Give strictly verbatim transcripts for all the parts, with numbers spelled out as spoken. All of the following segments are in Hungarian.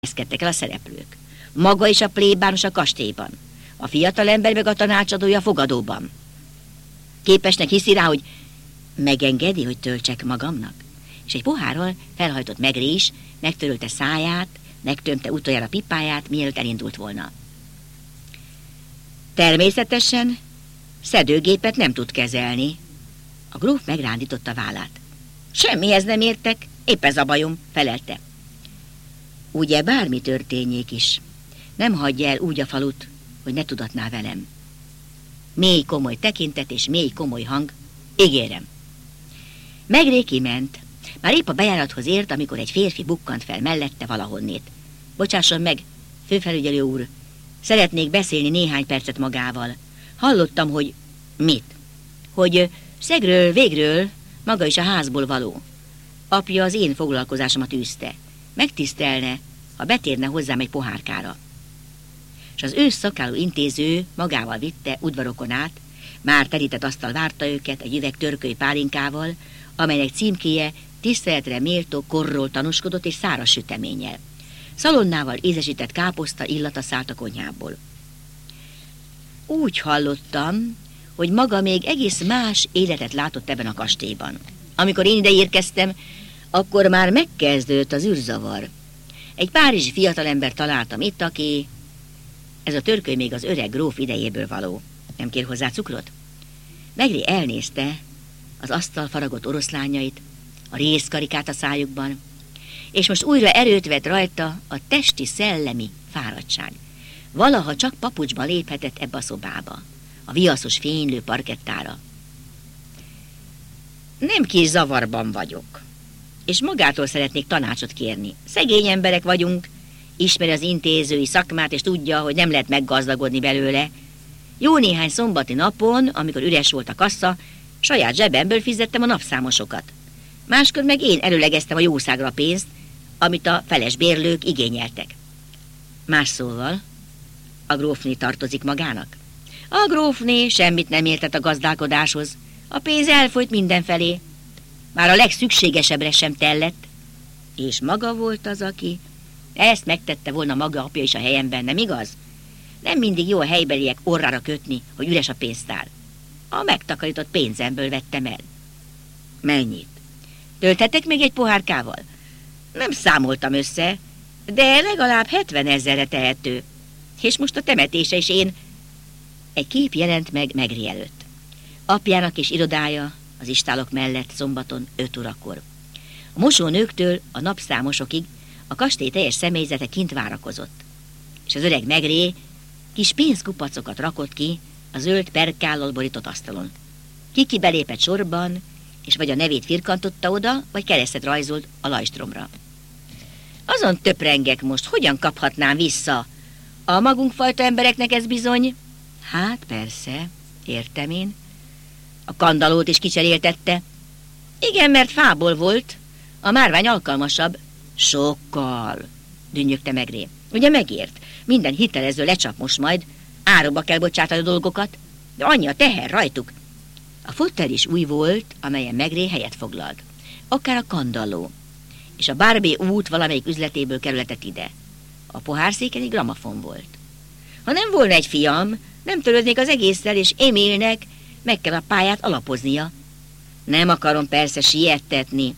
helyezkedtek el a szereplők. Maga és a plébános a kastélyban, a fiatalember meg a tanácsadója a fogadóban. Képesnek hiszi rá, hogy megengedi, hogy töltsek magamnak? És egy pohárral felhajtott Maigret, megtörölte száját, megtömte utoljára pipáját, mielőtt elindult volna. Természetesen szedőgépet nem tud kezelni. A gróf megrándította vállát. Semmihez nem értek, épp ez a bajom, felelte. Ugye bármi történjék is, nem hagyja el úgy a falut, hogy ne tudatná velem. Mély komoly tekintet és mély komoly hang, ígérem. Maigret kiment. Már épp a bejárathoz ért, amikor egy férfi bukkant fel mellette valahonnét. Bocsásson meg, főfelügyelő úr, szeretnék beszélni néhány percet magával. Hallottam, hogy... Mit? Hogy szegről, végről, maga is a házból való. Apja az én foglalkozásomat űzte. Megtisztelne, ha betérne hozzám egy pohárkára. És az ősz szakálú intéző magával vitte udvarokon át, már terített asztal várta őket egy üveg törköly pálinkával, amelynek címkéje tiszteletre méltó korról tanúskodott és száraz süteménnyel. Szalonnával ízesített káposzta illata szállt a konyhából. Úgy hallottam, hogy maga még egész más életet látott ebben a kastélyban. Amikor én ide érkeztem, akkor már megkezdődött az űrzavar. Egy párizsi fiatalember találtam itt, aki... Ez a törköly még az öreg gróf idejéből való. Nem kér hozzá cukrot? Maigret elnézte az asztal faragott oroszlányait, a rézkarikát a szájukban, és most újra erőt vett rajta a testi szellemi fáradtság. Valaha csak papucsban léphetett ebbe a szobába, a viaszos fénylő parkettára. Nem kis zavarban vagyok, és magától szeretnék tanácsot kérni. Szegény emberek vagyunk, ismeri az intézői szakmát, és tudja, hogy nem lehet meggazdagodni belőle. Jó néhány szombati napon, amikor üres volt a kassa, saját zsebemből fizettem a napszámosokat. Máskor meg én előlegeztem a jószágra a pénzt, amit a feles bérlők igényeltek. Más szóval, a grófné tartozik magának. A grófné semmit nem értett a gazdálkodáshoz. A pénz elfolyt mindenfelé. Már a legszükségesebbre sem tellett. És maga volt az, aki ezt megtette volna maga apja is a helyemben, nem igaz? Nem mindig jó a helybeliek orrára kötni, hogy üres a pénztár. A megtakarított pénzemből vettem el. Mennyit? Tölthetek még egy pohárkával? Nem számoltam össze, de legalább hetven ezerre tehető. És most a temetése is én... Egy kép jelent meg Maigret előtt. Apjának és irodája az istálok mellett szombaton öt órakor. A mosónőktől a napszámosokig a kastély teljes személyzete kint várakozott. És az öreg Maigret kis pénzkupacokat rakott ki a zöld perkállal borított asztalon. Kiki belépett sorban, és vagy a nevét firkantotta oda, vagy keresztet rajzolt a lajstromra. Azon töprengek most, hogyan kaphatnám vissza? A magunk fajta embereknek ez bizony... Hát persze, értem én. A kandallót is kicseréltette. Igen, mert fából volt. A márvány alkalmasabb. Sokkal, dünnyögte Maigret. Ugye megért? Minden hitelező lecsap most majd. Áróba kell bocsátani a dolgokat. De annyi a teher rajtuk. A fotel is új volt, amelyen Maigret helyet foglalt. Akár a kandalló. És a Barbé út valamelyik üzletéből kerületett ide. A pohárszéken egy gramafon volt. Ha nem volna egy fiam, nem törődnék az egésszel, és Émilnek meg kell a pályát alapoznia. Nem akarom persze siettetni.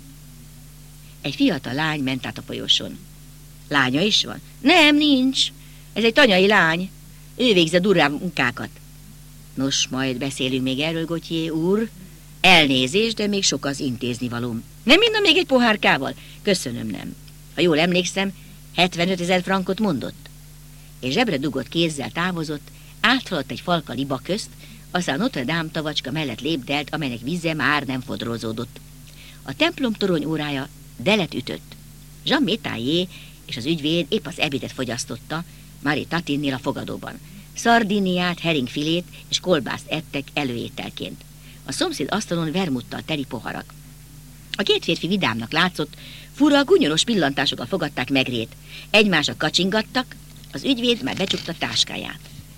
Egy fiatal lány ment át a folyosón. Lánya is van? Nem, nincs. Ez egy tanyai lány. Ő végzi a durvább munkákat. Nos, majd beszélünk még erről, Gauthier úr. Elnézést, de még sok az intéznivalóm. Nem minden még egy pohárkával? Köszönöm, nem. Ha jól emlékszem, hetvenöt ezer frankot mondott. És zsebre dugott kézzel távozott, áthaladt egy falka liba közt, aztán Notre Dame tavacska mellett lépdelt, amelynek víze már nem fodrózódott. A templom torony órája delet ütött. Jean Métaillé és az ügyvéd épp az ebédet fogyasztotta, Marie Tatinnél a fogadóban. Szardiniát, heringfilét és kolbászt ettek előételként. A szomszéd asztalon vermuttal teli poharak. A két férfi vidámnak látszott, fura, gunyoros pillantásokkal fogadták Maigret. Egymásra kacsingattak, az ügyvéd már becsukta táskáját.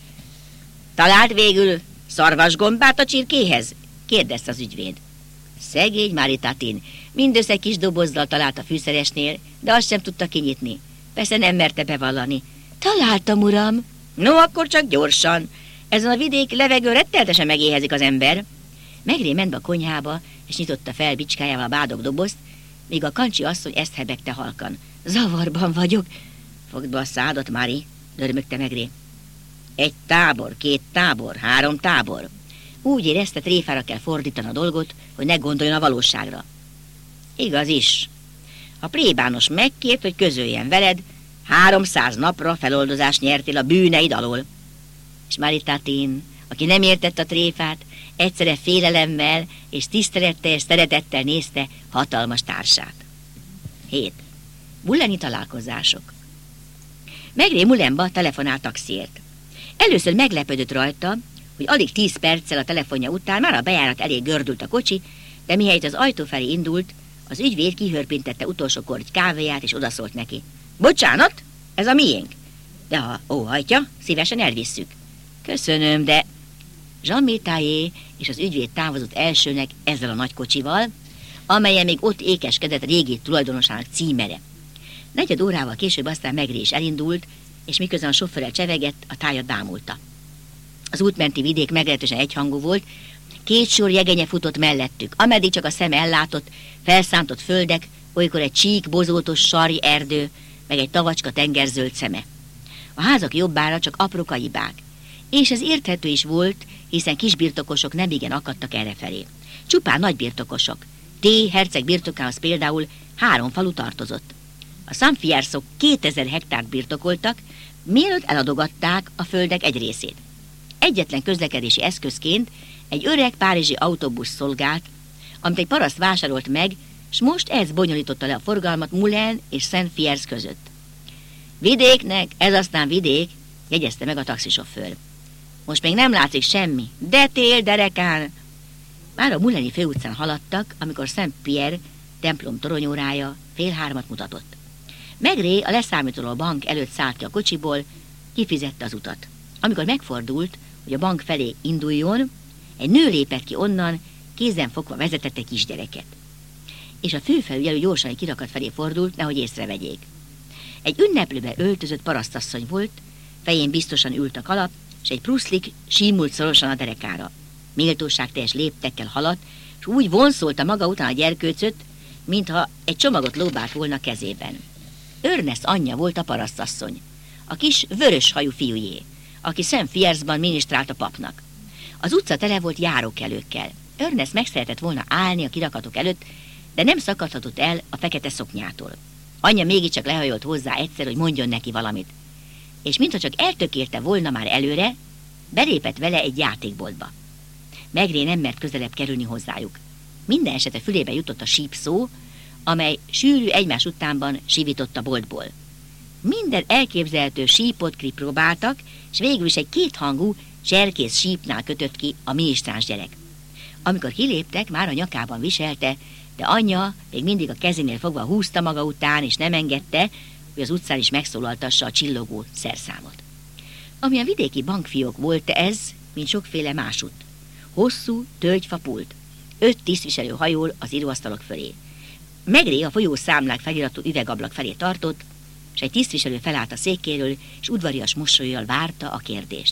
Talált végül szarvasgombát a csirkéhez? Kérdezte az ügyvéd. Szegény Marie Tatin mindössze kis dobozzal talált a fűszeresnél, de azt sem tudta kinyitni. Persze nem merte bevallani. Találtam, uram. No, akkor csak gyorsan. Ezen a vidék levegő retteltesen megéhezik az ember. Megré ment be a konyhába, és nyitotta fel bicskájával a bádog dobozt, míg a Kancsi asszony ezt hebegte halkan. Zavarban vagyok. Fogd be a szádat, Mari, dörmögte Megré. Egy tábor, két tábor, három tábor. Úgy érezte, tréfára kell fordítani a dolgot, hogy ne gondoljon a valóságra. Igaz is. A plébános megkért, hogy közöljen veled, háromszáz napra feloldozást nyertél a bűneid alól. És Maritatin, aki nem értett a tréfát, egyszerre félelemmel és tisztelettel és szeretettel nézte hatalmas társát. hét. Mulleni találkozások. Megré Mullenba telefonál taxiért. Először meglepődött rajta, hogy alig tíz perccel a telefonja után már a bejárat elé gördült a kocsi, de mihelyt az ajtó felé indult, az ügyvéd kihörpintette utolsó korty kávéját, és odaszólt neki. Bocsánat, ez a miénk. De ha óhajtja, szívesen elvisszük. Köszönöm, de... Jean Métaillé és az ügyvéd távozott elsőnek ezzel a nagy kocsival, amelyen még ott ékeskedett régi tulajdonosának címere. Negyed órával később aztán Megré is elindult, és miközben a sofőrrel csevegett, a tájat bámulta. Az útmenti vidék meglehetősen egyhangú volt, két sor jegenye futott mellettük, ameddig csak a szem ellátott, felszántott földek, olykor egy csík, bozótos, sarj erdő, meg egy tavacska tengerzöld szeme. A házak jobbára csak apró kaibák, és ez érthető is volt, hiszen kisbirtokosok nemigen akadtak errefelé. Csupán nagy birtokosok. T. herceg birtokához például három falu tartozott. A Saint-Fierszok kétezer hektárt birtokoltak, mielőtt eladogatták a földek egy részét. Egyetlen közlekedési eszközként egy öreg párizsi autóbusz szolgált, amit egy paraszt vásárolt meg, s most ez bonyolította le a forgalmat Moulins és Saint-Fiersz között. Vidéknek, ez aztán vidék, jegyezte meg a taxisofőr. Most még nem látszik semmi, de tél derekán. Már a Moulins-i főutcán haladtak, amikor Saint-Pierre templom toronyórája fél hármat mutatott. Megré a leszámítoló bank előtt szállt ki a kocsiból, kifizette az utat. Amikor megfordult, hogy a bank felé induljon, egy nő lépett ki onnan, kézen fogva vezetett egy kisgyereket. És a főfelügyelő gyorsan egy kirakat felé fordult, nehogy észrevegyék. Egy ünneplőbe öltözött parasztasszony volt, fején biztosan ült a kalap, és egy pruszlik símult szorosan a derekára. Méltóságteljes léptekkel haladt, és úgy vonszolta maga után a gyerkőcöt, mintha egy csomagot lóbált volna kezében. Ernest anyja volt a parasztasszony, a kis vörös hajú fiújé, aki Saint-Fierszban minisztrált a papnak. Az utca tele volt járókelőkkel. Ernest meg szeretett volna állni a kirakatok előtt, de nem szakadhatott el a fekete szoknyától. Anyja mégiscsak lehajolt hozzá egyszer, hogy mondjon neki valamit. És mintha csak eltökélte volna már előre, belépett vele egy játékboltba. Megré nem mert közelebb kerülni hozzájuk. Minden esetre fülébe jutott a síp szó, amely sűrű egymás utánban sívított a boltból. Minden elképzelhető sípot kipróbáltak, és végül is egy kéthangú, cserkész sípnál kötött ki a minisztráns gyerek. Amikor kiléptek, már a nyakában viselte, de anyja még mindig a kezénél fogva húzta maga után, és nem engedte, hogy az utcán is megszólaltassa a csillogó szerszámot. Ami a vidéki bankfiók volt ez, mint sokféle másút. Hosszú, tölgyfa pult. Öt tisztviselő hajól az íróasztalok fölé. Megré a folyószámlák feliratú üvegablak felé tartott, és egy tisztviselő felállt a székéről, és udvarias mosollyal várta a kérdést.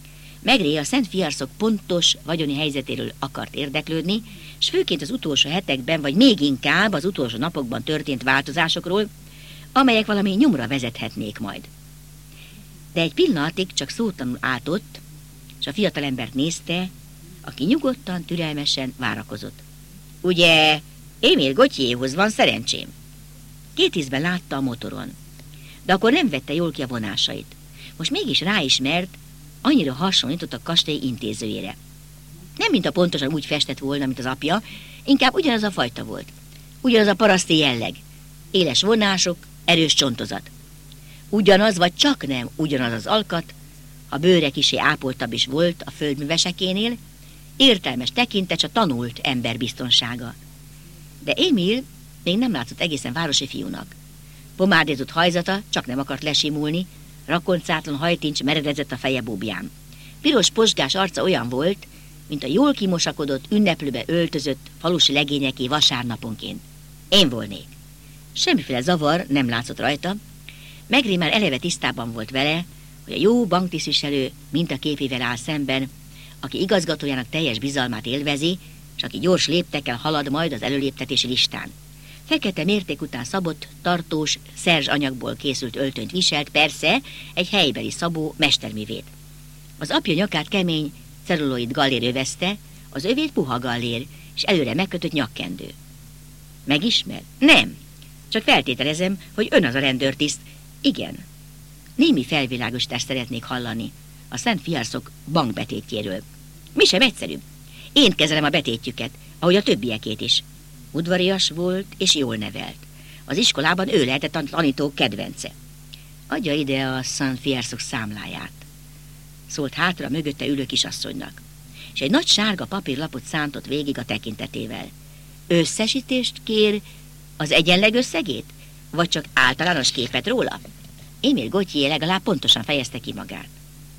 Megré a Saint-Fierszok pontos vagyoni helyzetéről akart érdeklődni, és főként az utolsó hetekben, vagy még inkább az utolsó napokban történt változásokról, amelyek valami nyomra vezethetnék majd. De egy pillanatig csak szótlanul állt ott, és a fiatalembert nézte, aki nyugodtan, türelmesen várakozott. Ugye, Émile Gauthiéhoz van szerencsém? Két ízben látta a motoron, de akkor nem vette jól ki a vonásait. Most mégis ráismert, annyira hasonlított a kastély intézőjére. Nem mintha pontosan úgy festett volna, mint az apja, inkább ugyanaz a fajta volt. Ugyanaz a paraszti jelleg. Éles vonások, erős csontozat. Ugyanaz, vagy csak nem ugyanaz az alkat, a bőre kisé ápoltabb is volt a földművesekénél, értelmes tekintet, a tanult ember biztonsága. De Émile még nem látszott egészen városi fiúnak. Pomádézott hajzata csak nem akart lesimulni, rakoncátlan hajtincs meredezett a feje búbján. Piros posgás arca olyan volt, mint a jól kimosakodott, ünneplőbe öltözött falusi legényeké vasárnaponként. Én volnék. Semmiféle zavar nem látszott rajta, Megri már eleve tisztában volt vele, hogy a jó banktisztviselő mintaképével áll szemben, aki igazgatójának teljes bizalmát élvezi, és aki gyors léptekkel halad majd az előléptetési listán. Fekete mérték után szabott, tartós, szerzs anyagból készült öltönyt viselt, persze egy helybeli szabó mesterművét. Az apja nyakát kemény, celluloid gallér övezte, az övét puha gallér, és előre megkötött nyakkendő. Megismer? Nem. Csak feltételezem, hogy ön az a rendőrtiszt. Igen. Némi felvilágosítást szeretnék hallani a Szent Fiarszok bankbetétjéről. Mi sem egyszerűbb. Én kezelem a betétjüket, ahogy a többiekét is. Udvarias volt és jól nevelt. Az iskolában ő lehetett a tanítók kedvence. Adja ide a Szent Fiarszok számláját, szólt hátra mögötte ülő kisasszonynak, és egy nagy sárga papírlapot szántott végig a tekintetével. Összesítést kér, az egyenleg összegét? Vagy csak általános képet róla? Émile Gauthier legalább pontosan fejezte ki magát.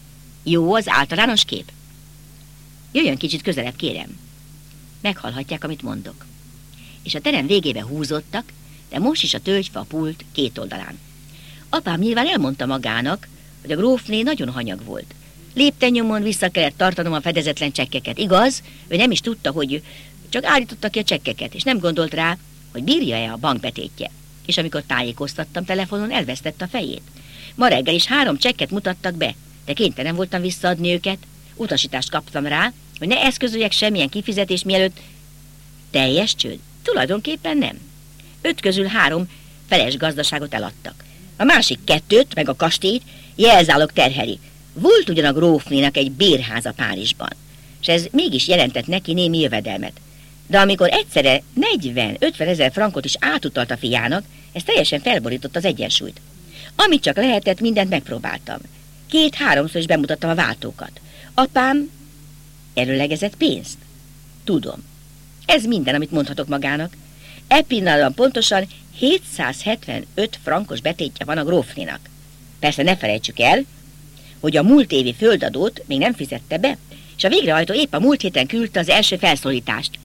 Jó az általános kép? Jöjjön kicsit közelebb, kérem. Meghallhatják, amit mondok. És a terem végébe húzottak, de most is a tölgyfa pult két oldalán. Apám nyilván elmondta magának, hogy a grófné nagyon hanyag volt. Lépten nyomon vissza kellett tartanom a fedezetlen csekkeket. Igaz, ő nem is tudta, hogy csak állította ki a csekkeket, és nem gondolt rá, hogy bírja-e a bankbetétje. És amikor tájékoztattam telefonon, elvesztette a fejét. Ma reggel is három csekket mutattak be, de kénytelen voltam visszaadni őket. Utasítást kaptam rá, hogy ne eszközöljek semmilyen kifizetés mielőtt. Teljes csőd? Tulajdonképpen nem. Öt közül három feles gazdaságot eladtak. A másik kettőt, meg a kastélyt jelzálog terheli. Volt ugyan a grófnénak egy bérháza Párizsban, és ez mégis jelentett neki némi jövedelmet. De amikor egyszerre negyven-ötven ezer frankot is átutalt a fiának, ez teljesen felborított az egyensúlyt. Amit csak lehetett, mindent megpróbáltam. Két-háromszor is bemutattam a váltókat. Apám előlegezett pénzt? Tudom. Ez minden, amit mondhatok magának. E pillanatban pontosan hétszázhetvenöt frankos betétje van a grófnénak. Persze ne felejtsük el, hogy a múlt évi földadót még nem fizette be, és a végrehajtó épp a múlt héten küldte az első felszólítást.